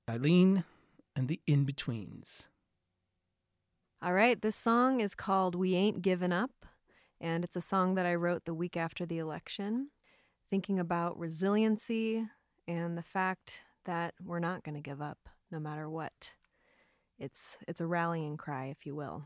Eileen and the In-Betweens. All right, this song is called We Ain't Givin' Up, and it's a song that I wrote the week after the election, thinking about resiliency and the fact that we're not going to give up no matter what. It's a rallying cry, if you will.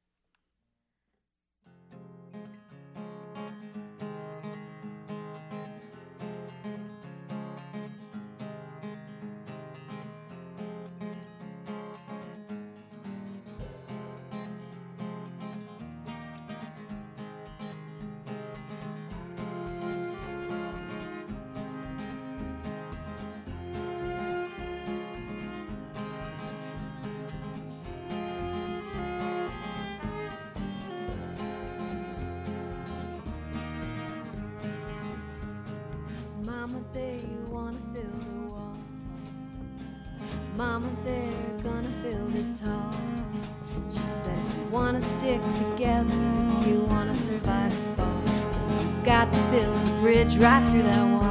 Mama, they wanna build a wall. Mama, they're gonna build it tall. She said, if you wanna stick together, if you wanna survive the fall, then you've got to build a bridge right through that wall.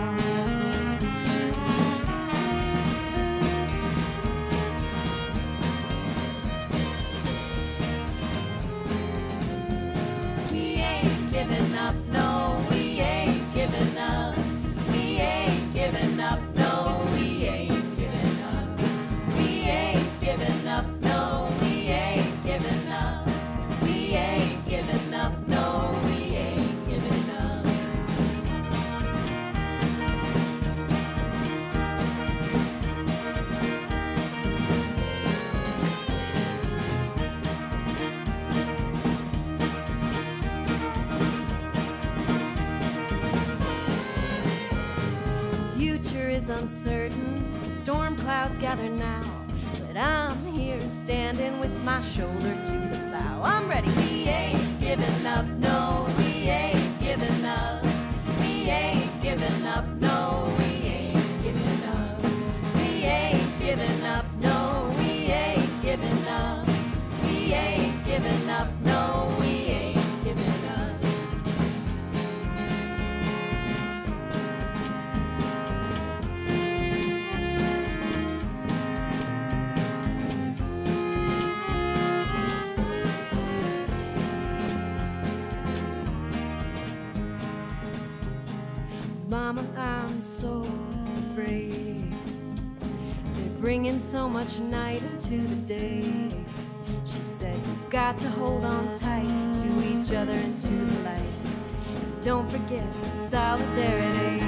We ain't giving up, no, we ain't giving up. We ain't giving up, no, we ain't giving up. We ain't giving up, no, we ain't giving up. We ain't giving up, no, we ain't giving up. The future is uncertain, storm clouds gather now, but I'm here standing with my shoulder to the plow. I'm ready. We ain't giving up, no, we ain't giving up. We ain't giving up, no, we ain't giving up. We ain't giving up, no, we ain't giving up. We ain't giving up, no, we ain't giving up. Mama, I'm so afraid. They're bringing so much night into the day. She said, you've got to hold on tight to each other and to the light. And don't forget solidarity.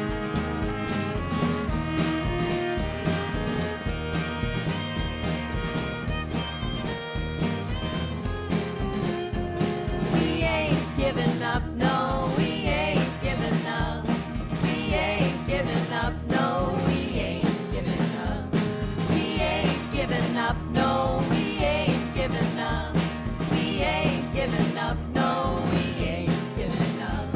We ain't giving up, no, we ain't giving up. We ain't giving up, no, we ain't giving up. We ain't giving up, no, we ain't giving up. We ain't giving up, no, we ain't giving up.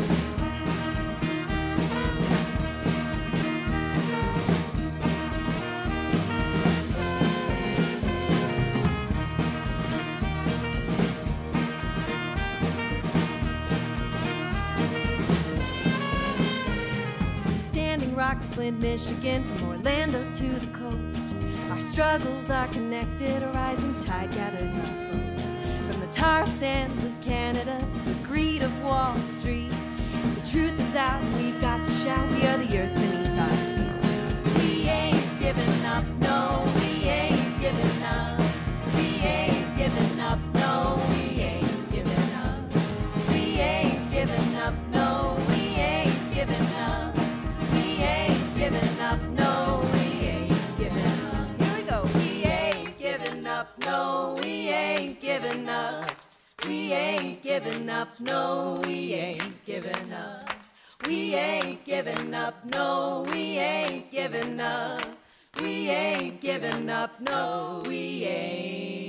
Standing Rock to Flint, Michigan, from Orlando to the coast. Our struggles are connected, a rising tide gathers our boats. From the tar sands of Canada to the greed of Wall Street, the truth is out and we've got to shout, we are the earth beneath our feet. We ain't giving up, no, we ain't giving up. We ain't giving up, no, we ain't giving up. We ain't giving up, no, we ain't giving up. We ain't giving up, no, we ain't giving up. Here we go. We ain't giving up, no, we ain't giving up. We ain't giving up, no, we ain't giving up. We ain't giving up, no, we ain't giving up. We ain't giving up, no, we ain't.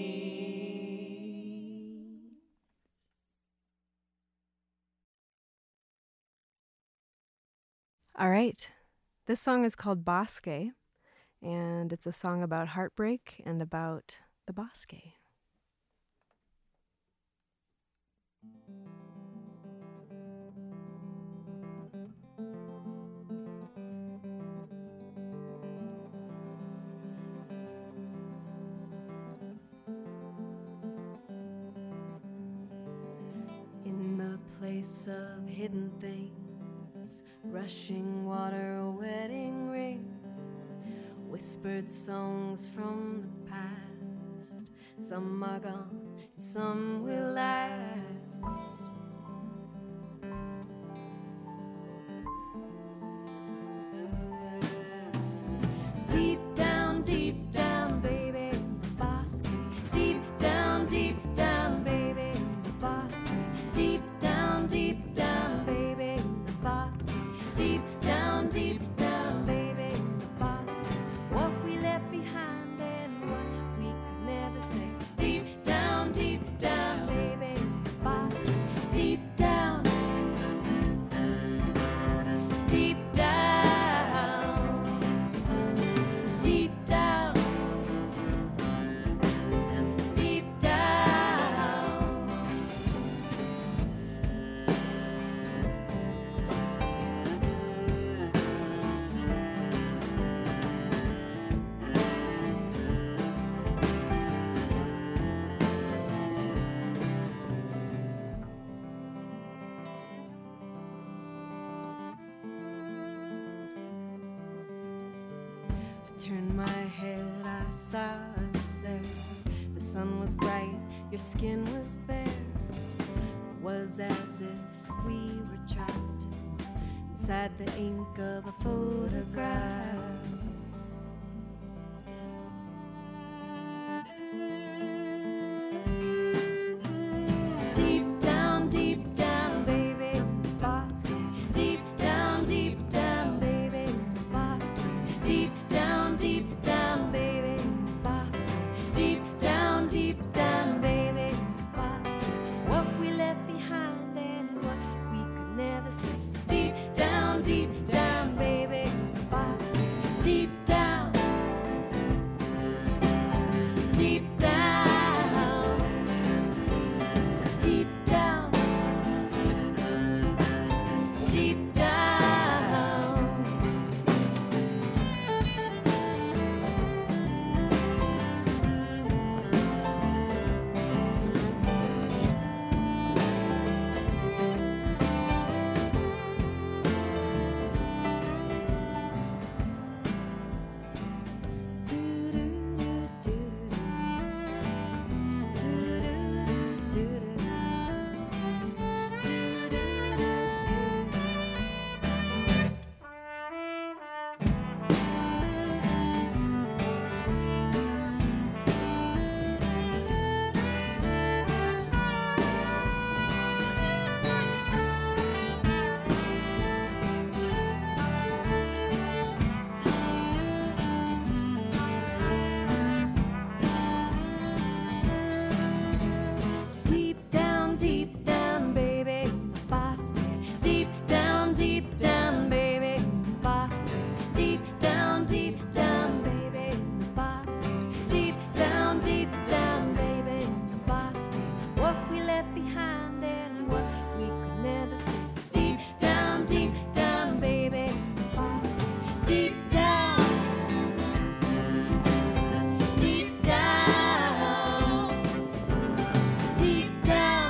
All right. This song is called Bosque, and it's a song about heartbreak and about the Bosque. place of hidden things, rushing water, wedding rings, whispered songs from the past. Some are gone, and some will last. Deep down, baby, in the bosque. Deep down, baby, in the bosque. Deep down, baby, in the bosque. Deep down, baby, in the bosque. What we left behind and what we could never say. It's deep down, baby, in the bosque. Deep down, deep down, deep down, deep down. I turned my head, I saw us there. The sun was bright, your skin was bare. It was as if we were trapped inside the ink of a photograph. Deep down, baby, in the bosque. Deep down, baby, in the bosque. Deep down, baby, in the bosque. Deep down, baby, in the bosque. What we left behind and what we could never say. It's deep down, baby, in the bosque. Deep down, deep down, deep down, deep down. Deep down, baby, in the bosque. Deep down, baby, in the bosque. Deep down, baby, in the bosque. Deep down, baby, in the bosque. What we left behind and what we could never see. It's deep down, baby, in the bosque. Deep down, deep down, deep down.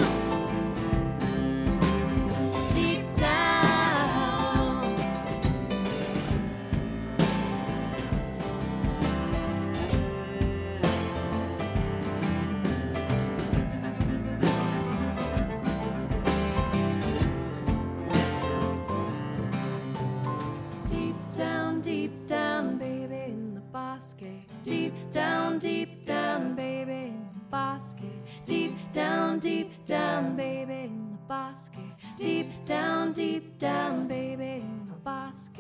Deep down. Deep down, baby, in the bosque. Deep down, baby, in the bosque. Deep down, baby, in the bosque. Deep down, baby, in the bosque.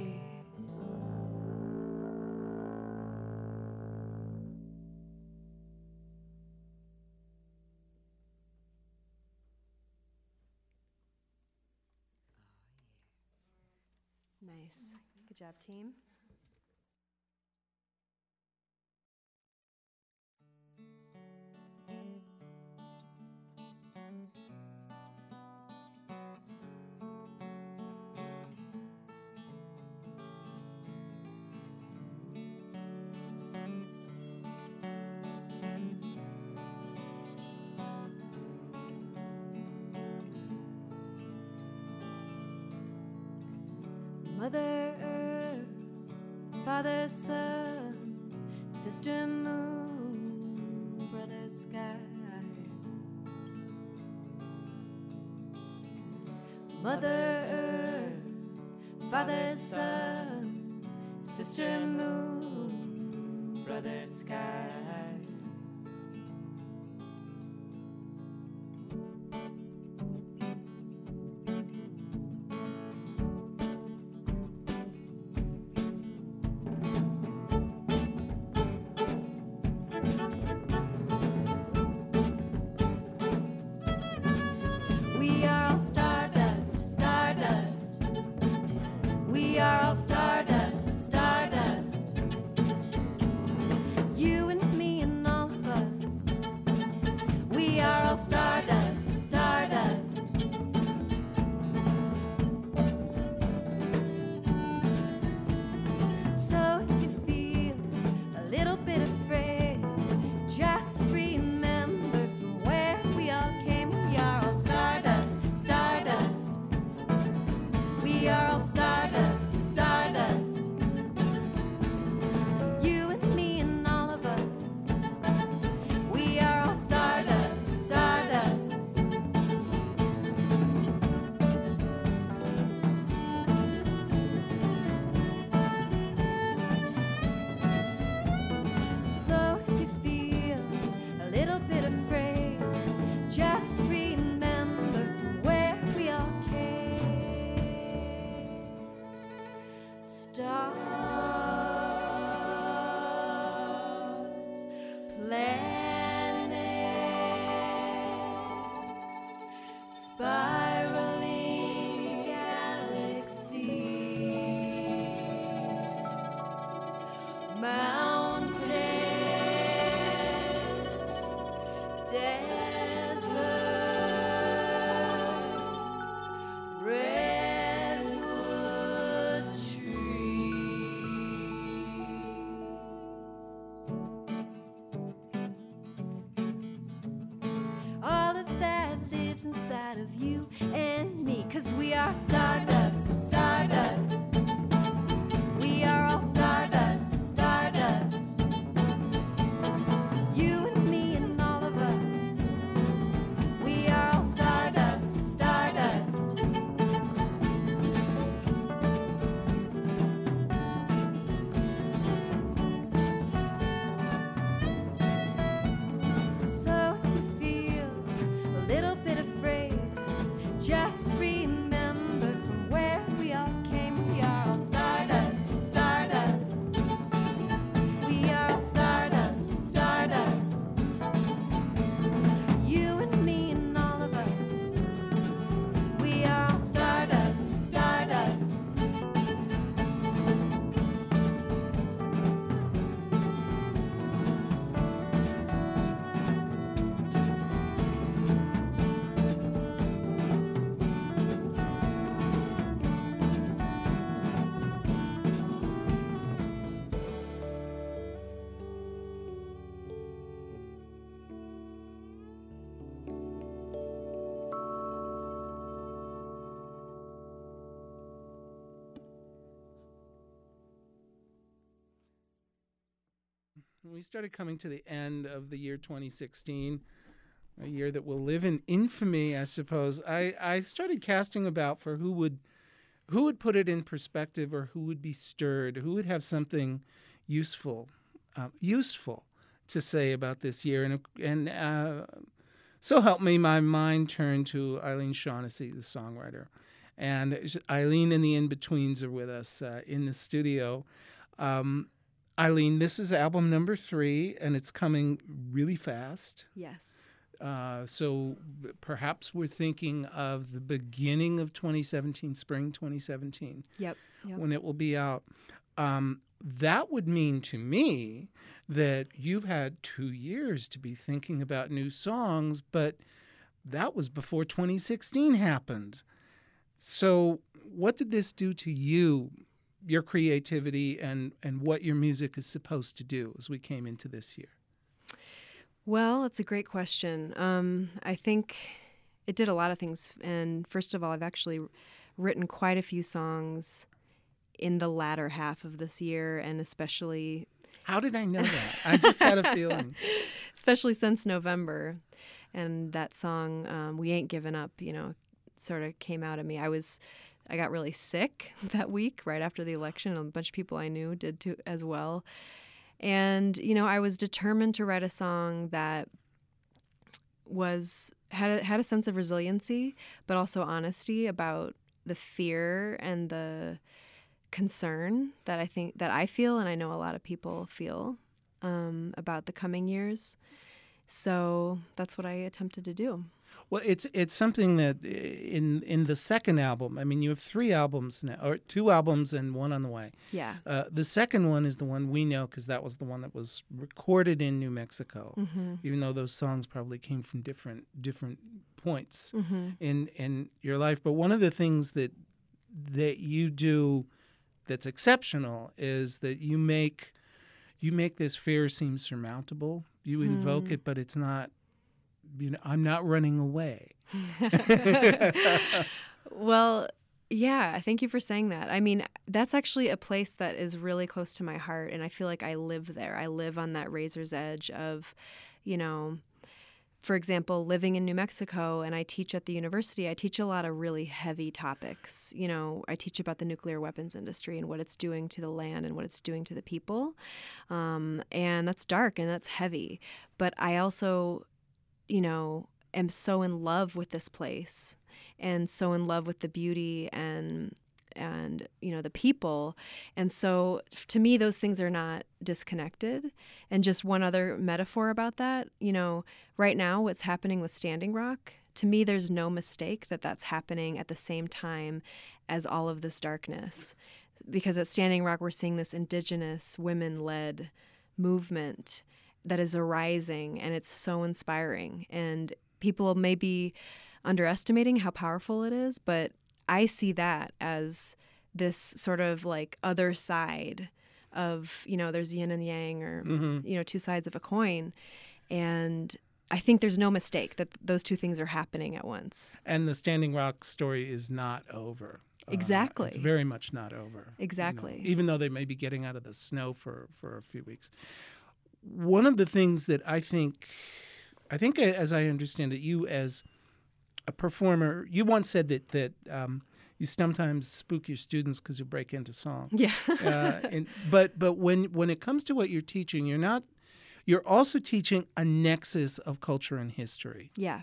Nice. Good job, team. Mother Earth, Father Sun, Sister Moon, Brother Sky. Mother Earth, Father Sun, Sister Moon, Brother Sky. We are all stardust, stardust. We are all stardust, stardust. You and me and all of us. We are all stardust, stardust. So if you feel a little bit afraid, just remember from where we all came. We are all stardust, stardust. We are all stardust, stardust. You and me and all of us. We are all stardust, stardust. So if you feel a little bit afraid, just remember from where we all came. Stars, planets, spiraling galaxies, mountains, deserts, redwood trees. All of that lives inside of you and me, 'cause we are stardust, stardust. We are all stardust, stardust. You and me and all of us. We are all stardust, stardust. So if you feel a little bit afraid, just remember from where we all came. We are all stardust, stardust. We are all stardust, stardust. You and me and all of us. We are all stardust, stardust. When we started coming to the end of the year 2016, a year that will live in infamy, I suppose, I started casting about for who would put it in perspective, or who would be stirred, who would have something useful to say about this year. And so help me, my mind turned to Eileen Shaughnessy, the songwriter. And Eileen and the In-Betweens are with us in the studio. Eileen, this is album number 3, and it's coming really fast. Yes. So perhaps we're thinking of the beginning of 2017, spring 2017, Yep. when it will be out. That would mean to me that you've had 2 years to be thinking about new songs, but that was before 2016 happened. So what did this do to you, your creativity, and what your music is supposed to do as we came into this year? Well, it's a great question. I think it did a lot of things. And first of all, I've actually written quite a few songs in the latter half of this year, and especially How did I know that? I just had a feeling. especially since November. And that song, We Ain't Giving Up, sort of came out of me. I got really sick that week right after the election. A bunch of people I knew did too as well. And, I was determined to write a song that had a sense of resiliency, but also honesty about the fear and the concern that I feel, and I know a lot of people feel, about the coming years. So that's what I attempted to do. Well, it's something that in the second album, I mean, you have 3 albums now, or 2 albums and 1 on the way. Yeah. The second one is the one we know because that was the one that was recorded in New Mexico, even though those songs probably came from different points in your life. But one of the things that you do that's exceptional is that you make this fear seem surmountable. You invoke it, but it's not. I'm not running away. Well, yeah, thank you for saying that. I mean, that's actually a place that is really close to my heart, and I feel like I live there. I live on that razor's edge of, for example, living in New Mexico, and I teach at the university. I teach a lot of really heavy topics. I teach about the nuclear weapons industry and what it's doing to the land and what it's doing to the people. And that's dark and that's heavy. But I also am so in love with this place and so in love with the beauty and the people. And so to me, those things are not disconnected. And just one other metaphor about that, right now, what's happening with Standing Rock, to me, there's no mistake that that's happening at the same time as all of this darkness. Because at Standing Rock, we're seeing this indigenous women-led movement that is arising, and it's so inspiring. And people may be underestimating how powerful it is, but I see that as this sort of like other side of, there's yin and yang, or, 2 sides of a coin. And I think there's no mistake that those 2 things are happening at once. And the Standing Rock story is not over. Exactly. It's very much not over. Exactly. Even though they may be getting out of the snow for a few weeks. One of the things that I think as I understand it, you as a performer, you once said that you sometimes spook your students because you break into song. Yeah. But when it comes to what you're teaching, you're also teaching a nexus of culture and history. Yeah.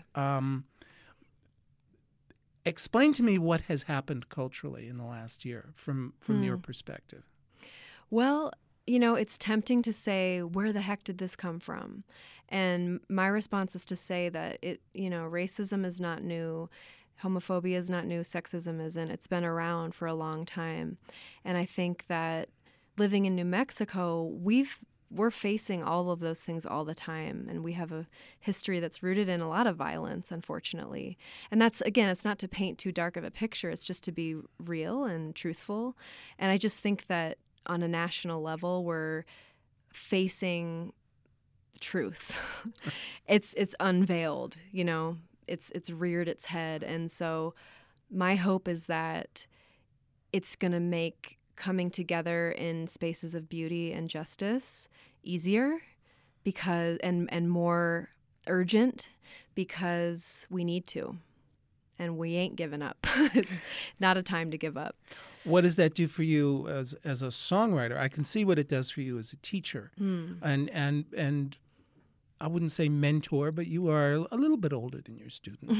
Explain to me what has happened culturally in the last year from your perspective. Well, it's tempting to say, where the heck did this come from? And my response is to say that racism is not new, homophobia is not new, sexism isn't. It's been around for a long time. And I think that living in New Mexico, we're facing all of those things all the time. And we have a history that's rooted in a lot of violence, unfortunately. And that's, again, it's not to paint too dark of a picture. It's just to be real and truthful. And I just think that on a national level, we're facing truth. It's unveiled, it's reared its head. And so my hope is that it's going to make coming together in spaces of beauty and justice easier and more urgent, because we need to. And we ain't giving up. It's not a time to give up. What does that do for you as a songwriter? I can see what it does for you as a teacher, and I wouldn't say mentor, but you are a little bit older than your students,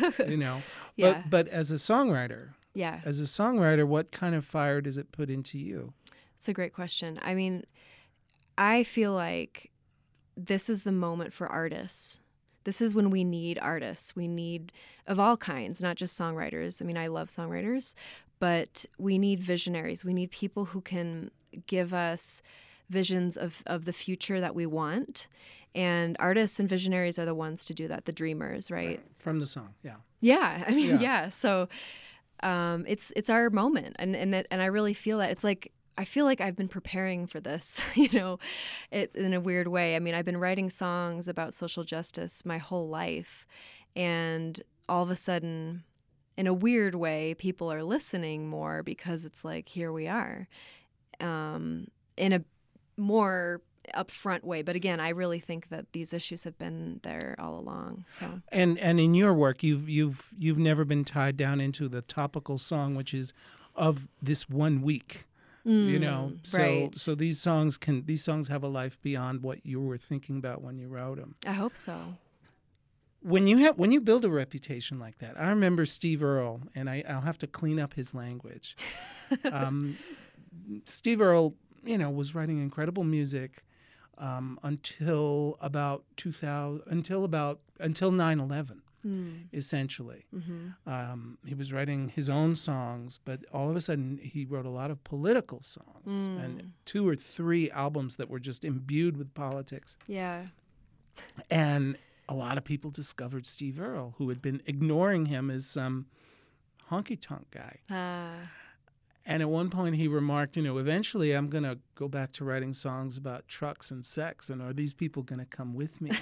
Yeah. But as a songwriter, yeah. What kind of fire does it put into you? It's a great question. I mean, I feel like this is the moment for artists. This is when we need artists. We need of all kinds, not just songwriters. I mean, I love songwriters, but we need visionaries. We need people who can give us visions of the future that we want. And artists and visionaries are the ones to do that, the dreamers, right? From the song, yeah. Yeah, I mean, yeah. So it's our moment, and I really feel that. It's like, I feel like I've been preparing for this, it's in a weird way. I mean, I've been writing songs about social justice my whole life, and all of a sudden in a weird way, people are listening more because it's like, here we are, in a more upfront way. But again, I really think that these issues have been there all along. So And in your work, you've never been tied down into the topical song, which is of this one week. You know, so right. so these songs have a life beyond what you were thinking about when you wrote them. I hope so. When you build a reputation like that, I remember Steve Earle, and I'll have to clean up his language. Steve Earle, was writing incredible music until about 2000, until 9/11. Essentially. He was writing his own songs, but all of a sudden he wrote a lot of political songs and 2 or 3 albums that were just imbued with politics. Yeah. And a lot of people discovered Steve Earle, who had been ignoring him as some honky-tonk guy. And at one point he remarked, eventually I'm going to go back to writing songs about trucks and sex, and are these people going to come with me?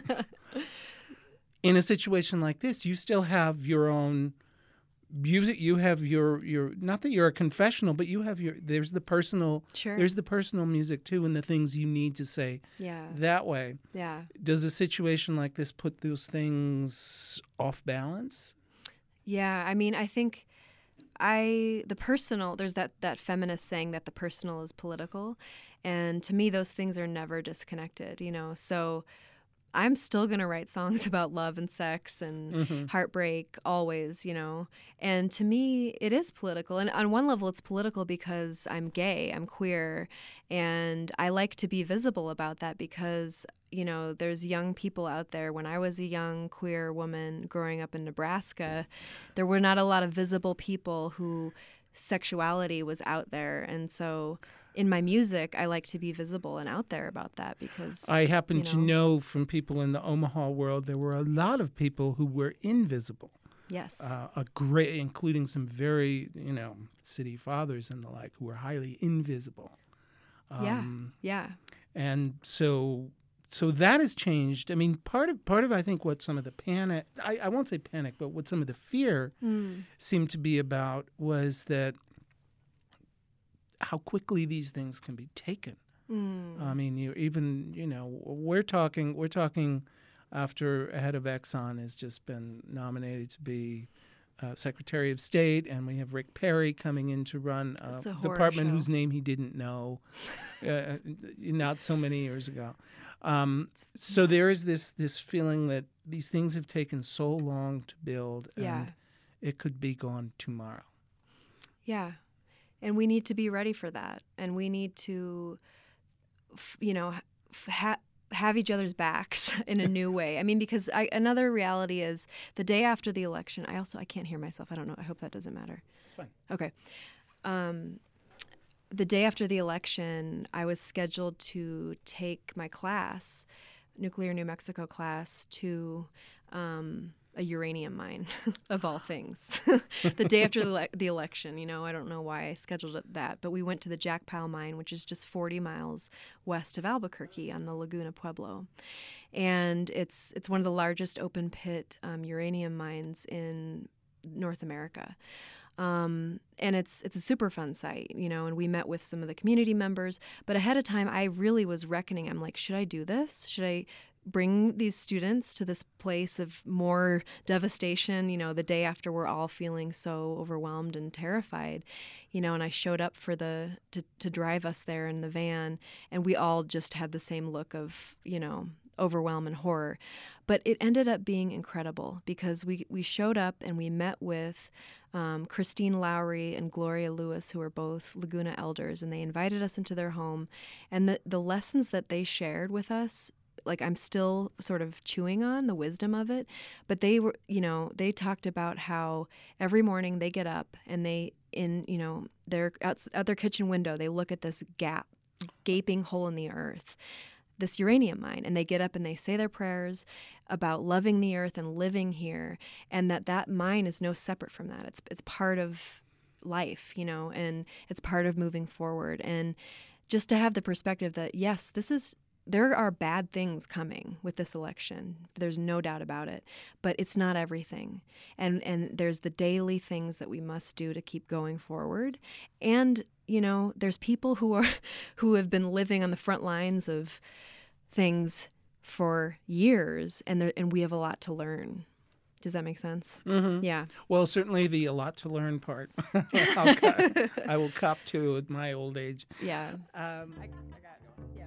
In a situation like this, you still have your own music. You have your not that you're a confessional, but you have there's the personal music too, and the things you need to say that way. Yeah. Does a situation like this put those things off balance? Yeah, I mean, I think the personal, there's that feminist saying that the personal is political, and to me those things are never disconnected, so I'm still going to write songs about love and sex and heartbreak always, And to me, it is political. And on one level, it's political because I'm gay, I'm queer, and I like to be visible about that because, there's young people out there. When I was a young queer woman growing up in Nebraska, there were not a lot of visible people who sexuality was out there. And so in my music, I like to be visible and out there about that because I happen to know from people in the Omaha world, there were a lot of people who were invisible. Yes. Including some very, city fathers and the like who were highly invisible. Yeah. And so that has changed. I mean, part of I think what some of the panic, I won't say panic, but what some of the fear seemed to be about was that how quickly these things can be taken. I mean, we're talking after a head of Exxon has just been nominated to be Secretary of State, and we have Rick Perry coming in to run a department whose name he didn't know not so many years ago. So there is this feeling that these things have taken so long to build, and it could be gone tomorrow. Yeah. And we need to be ready for that. And we need to, have each other's backs in a new way. I mean, because another reality is the day after the election, I can't hear myself. I don't know. I hope that doesn't matter. It's fine. Okay. The day after the election, I was scheduled to take my class, Nuclear New Mexico class, to a uranium mine, of all things. The day after the election, I don't know why I scheduled it that, but we went to the Jackpile mine, which is just 40 miles west of Albuquerque on the Laguna Pueblo. And it's one of the largest open pit uranium mines in North America. And it's a super fun site, and we met with some of the community members. But ahead of time, I really was reckoning. I'm like, should I do this? Should I bring these students to this place of more devastation, the day after we're all feeling so overwhelmed and terrified, and I showed up to drive us there in the van, and we all just had the same look of, overwhelm and horror. But it ended up being incredible because we showed up and we met with Christine Lowry and Gloria Lewis, who are both Laguna elders, and they invited us into their home. And the lessons that they shared with us, like, I'm still sort of chewing on the wisdom of it, but they were, they talked about how every morning they get up and they're out their kitchen window, they look at this gaping hole in the earth, this uranium mine, and they get up and they say their prayers about loving the earth and living here, and that mine is no separate from that. It's part of life, and it's part of moving forward. And just to have the perspective that, yes, this is there are bad things coming with this election. There's no doubt about it. But it's not everything. And there's the daily things that we must do to keep going forward. And, there's people who have been living on the front lines of things for years, and we have a lot to learn. Does that make sense? Mm-hmm. Yeah. Well, certainly the a lot to learn part. I will cop to at my old age. Yeah. I got it. Yeah.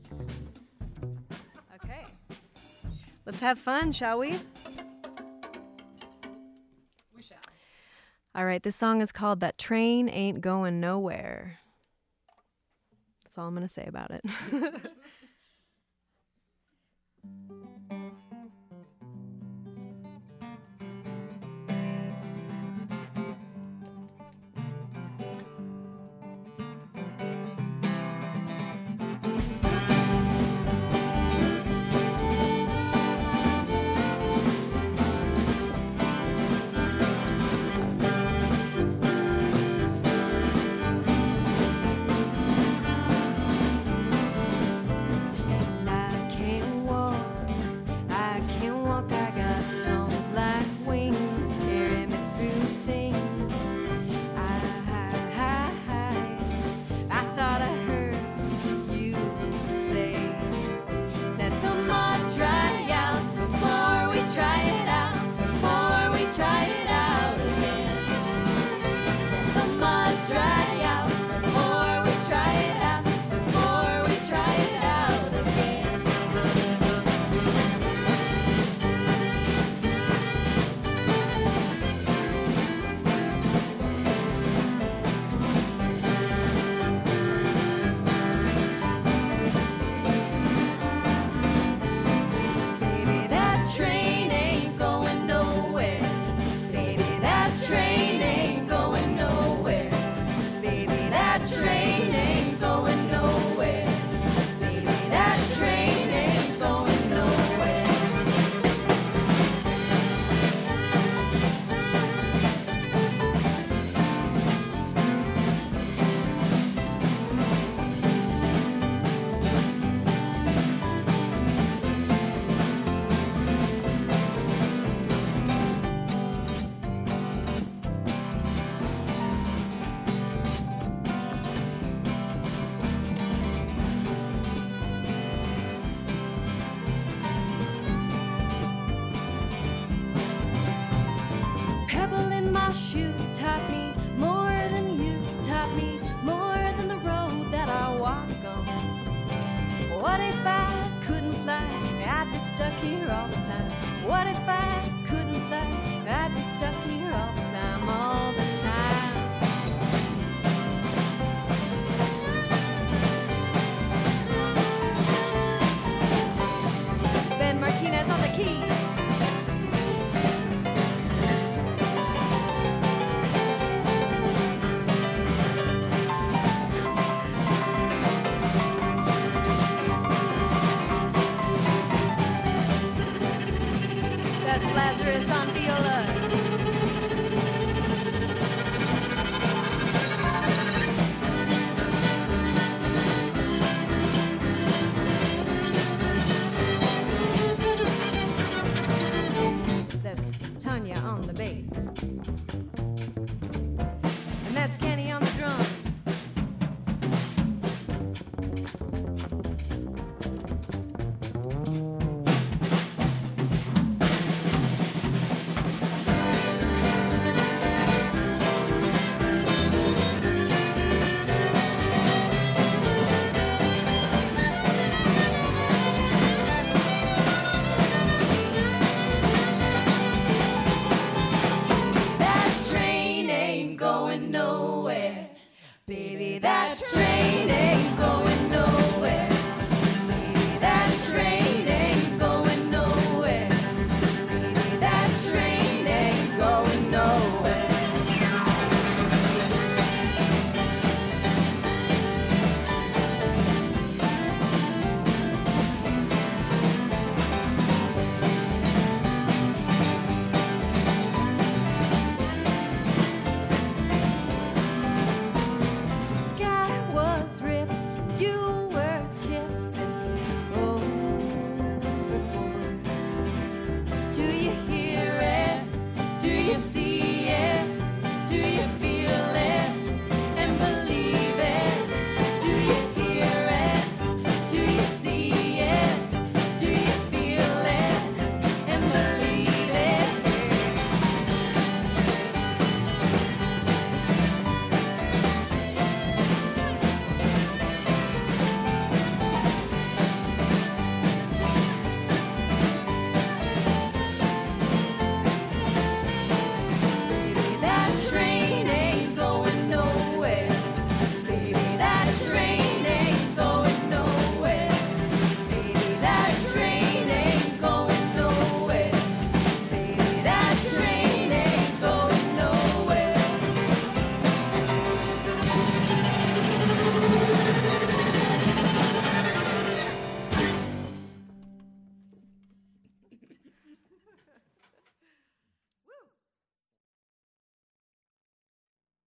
Okay. Let's have fun, shall we? We shall. All right. This song is called "That Train Ain't Going Nowhere." That's all I'm going to say about it.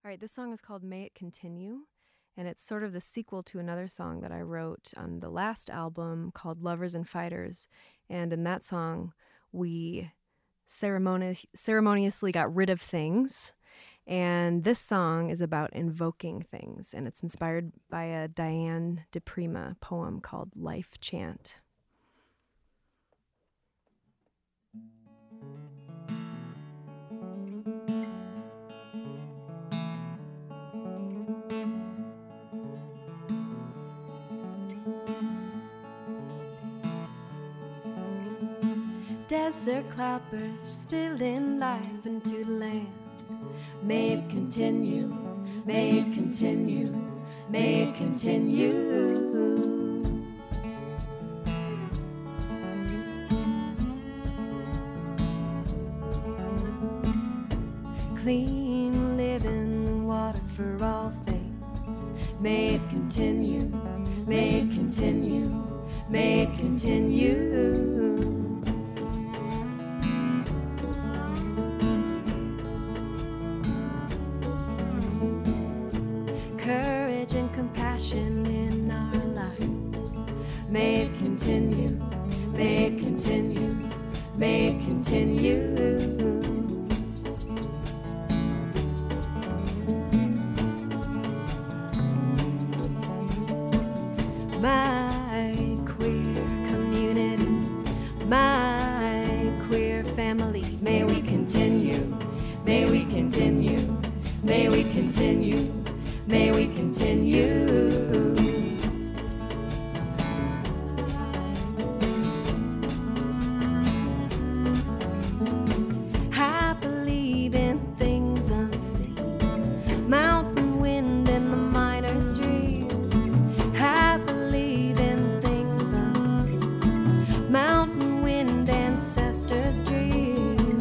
All right, this song is called May It Continue, and it's sort of the sequel to another song that I wrote on the last album called Lovers and Fighters. And in that song, we ceremoniously got rid of things. And this song is about invoking things, and it's inspired by a Diane de Prima poem called Life Chant. Desert cloudbursts spilling life into the land. May it continue, may it continue, may it continue. Clean living water for all things. May it continue, may it continue, may it continue. Courage and compassion in our lives. May it continue, may it continue, may it continue. My queer community, my queer family, may we continue, may we continue, may we continue. May we continue. I believe in things unseen. Mountain wind and the miner's dream. I believe in things unseen. Mountain wind, ancestors' dream.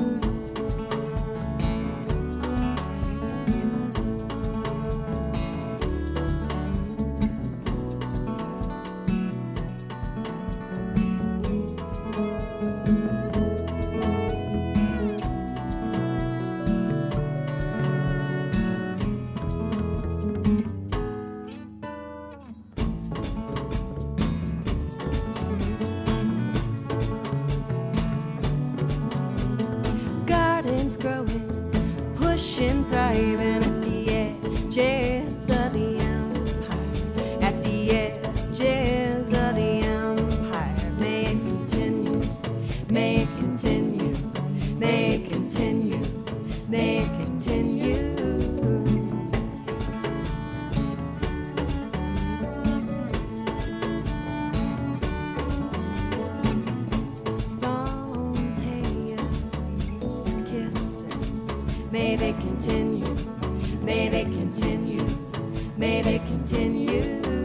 Growing, pushing, thriving at the edges of the empire, at the edges of the empire. May it continue, may it continue, may it continue, may it continue. May they continue, may they continue, may they continue.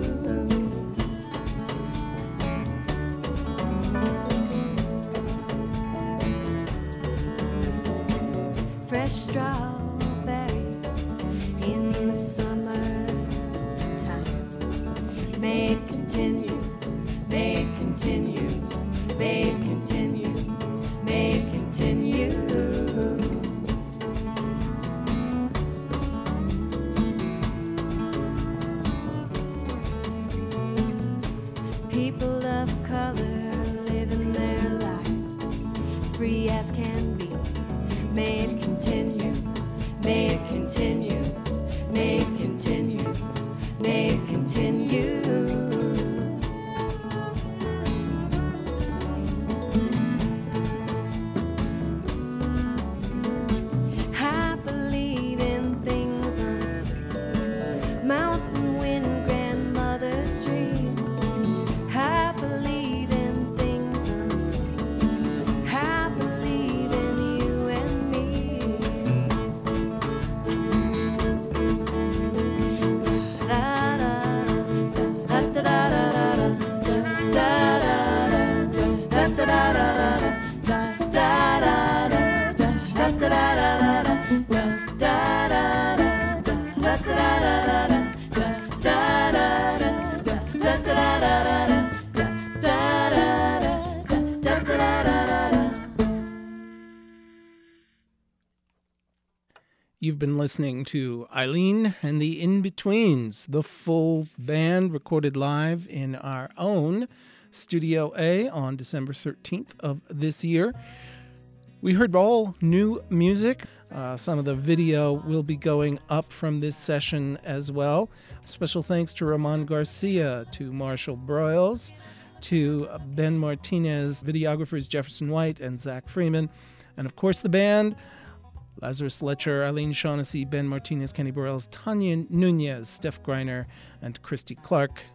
Fresh strawberries in the summertime. May it continue, may it continue, may it continue, may it continue. People of color living their lives free as can be. May it continue, may it continue, may it continue, may it continue. I believe in things unseen. Mountain wind, grandmother's dream. I believe in things unseen. I believe in you and me. Da da da da da You've been listening to Eileen and the In-Betweens, the full band recorded live in our own Studio A on December 13th of this year. We heard all new music. Some of the video will be going up from this session as well. Special thanks to Ramon Garcia, to Marshall Broyles, to Ben Martinez, videographers Jefferson White and Zach Freeman, and of course the band, Lazarus Letcher, Eileen Shaughnessy, Ben Martinez, Kenny Burrells, Tanya Nunez, Steph Greiner, and Christy Clark.